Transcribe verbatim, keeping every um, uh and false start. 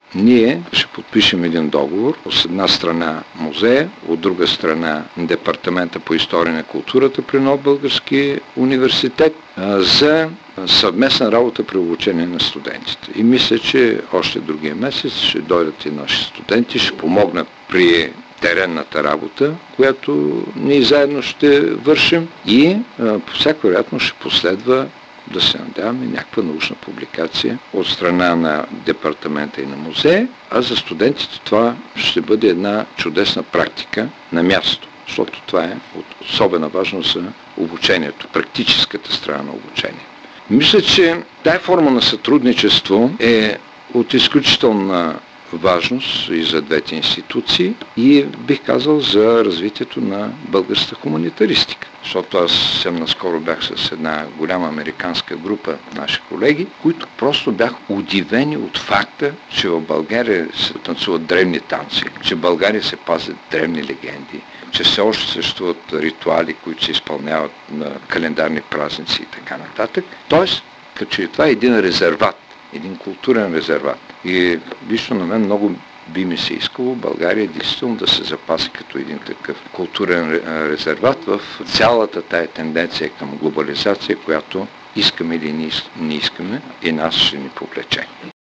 ние ще подпишем един договор. С една страна музея, от друга страна Департамента по история на културата при Нов български университет за съвместна работа при обучение на студентите. И мисля, че още другия месец ще дойдат и наши студенти, ще помогнат при теренната работа, която ние заедно ще вършим и по всяка вероятност ще последва, да се надяваме, някаква научна публикация от страна на департамента и на музея, а за студентите това ще бъде една чудесна практика на място, защото това е от особена важност за обучението, практическата страна на обучение. Мисля, че тая форма на сътрудничество е от изключителна важност и за двете институции и бих казал за развитието на българската хуманитаристика. Защото аз съм наскоро бях с една голяма американска група наши колеги, които просто бях удивени от факта, че в България се танцуват древни танци, че в България се пазят древни легенди, че все още съществуват ритуали, които се изпълняват на календарни празници и така нататък. Тоест, като че това е един резерват, един културен резерват. И лично на мен много би ми се искало България действително да се запази като един такъв културен резерват в цялата тая тенденция към глобализация, която искаме или не искаме и нас ще ни повлече.